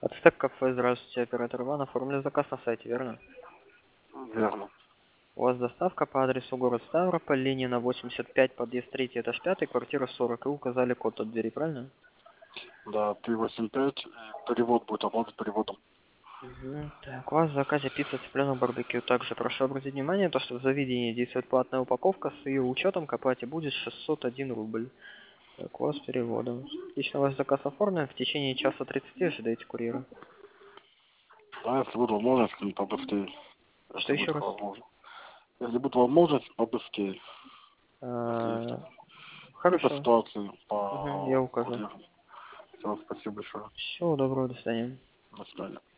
Ацтек кафе, здравствуйте, оператор Иван. Оформили заказ на сайте, верно? Верно. У вас доставка по адресу город Ставрополь, Ленина 85, подъезд 3, этаж 5, квартира 40. И указали код от двери, правильно? Да, 385, и перевод будет оплата переводом. Так, у вас в заказе пицца цыпленок барбекю. Также прошу обратить внимание, то, что в заведении действует платная упаковка, с ее учетом к оплате будет 601 рубль. Так, у вас с переводом. Лично ваш заказ оформлен, в течение часа 30 ожидаете курьера. Да, если будет возможность, побыстрее. Что Если еще будет раз? возможность. Если будет возможность, побыстрее. Если есть. По Хорошо. ситуации, Я по укажу. курьеру. Все, спасибо большое. Всего доброго, до свидания. До свидания.